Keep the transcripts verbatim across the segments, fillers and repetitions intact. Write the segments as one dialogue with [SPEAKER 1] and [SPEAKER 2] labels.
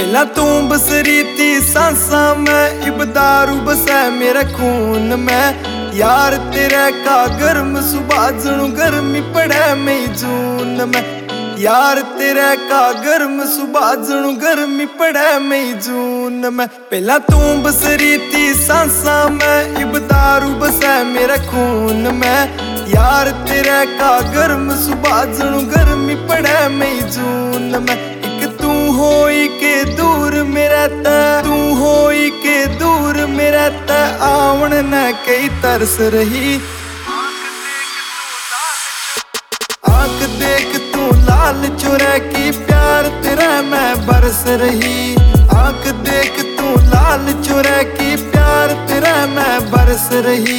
[SPEAKER 1] पहला तू बस रीती सांसा में, इब दारू बसे मेरे खून में। यार तेरे का गर्म सुबह जनू गर्मी पड़े मई जून में। यार तेरे का गर्म सुबह जनू गर्मी पड़े मई जून में। पहला तू बस रीती सांसा में, इब दारू बसे मेरे खून में। यार तेरे का गर्म सुबह जनू गर्मी पड़े मई जून में। एक तू होई के दूर में रहता, तू होई के दूर में रहता, आवन न कई तरस रही। आंख देख तू लाल चुरा की प्यार तेरा मैं बरस रही। आंख देख तू लाल चुरा की प्यार तेरा मैं बरस रही।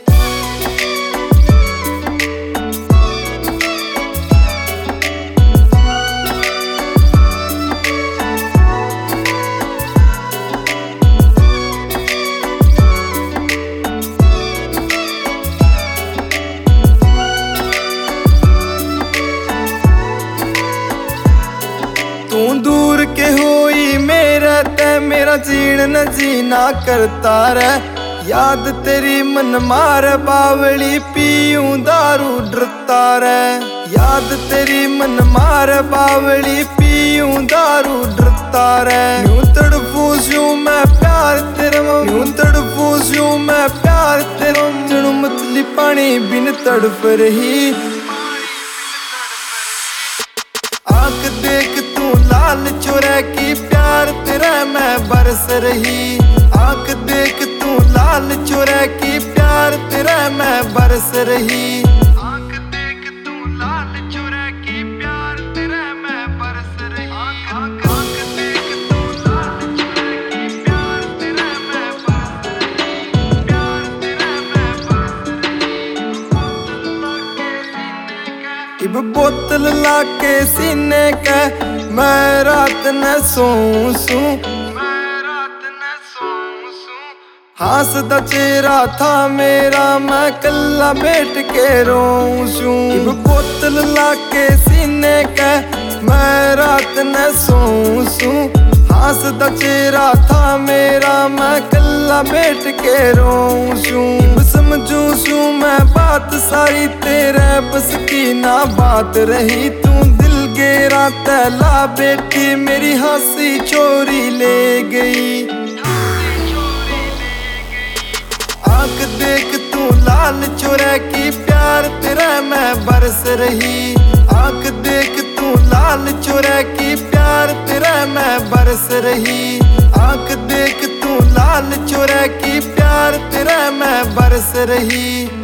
[SPEAKER 1] तू दूर के होई मेरा ते मेरा जीण न जीना करता रे। याद तेरी मन मार बावली पीऊं दारू डरता रे। याद तेरी मन मार बावली पीऊं दारू डरता रे। यूं तड़फूं मैं प्यार तेरे, यूं तड़फूं मैं प्यार तेरे, जनू मछली पानी बिन तड़फ रही। आंख देख तू लाल चुरा की प्यार तेरा मैं बरस रही। आंख देख तू लाल चुरा की प्यार तेरा मैं बरस रही। आंख देख तू लाल चुरा की प्यार तेरा मैं बरस रही। आंख देख तू लाल चुरा की प्यार तेरा मैं बरस रही। प्यार तेरा मैं बरस रही। इब बोतल लाके सीने का मैं रात न सोऊं सू। मैं रात न सोऊं सू। हंसदा चेहरा था मेरा मैं कल्ला बैठ के रोऊं सू। इब बोतल लाके सीने का मैं रात न सोऊं सू। हंसदा चेहरा था मेरा मैं कल्ला बैठ के रोऊं सू। इब समझूं सू मैं बात सारी तेरे बस की ना बात रही। तू गेरा तैला बेटी मेरी हंसी चोरी ले गई। आंख देख तू लाल चुरा की प्यार तेरा मैं बरस रही। आंख देख तू लाल चुरा की प्यार तेरा मैं बरस रही। आंख देख तू लाल चुरा की प्यार तेरा मैं बरस रही।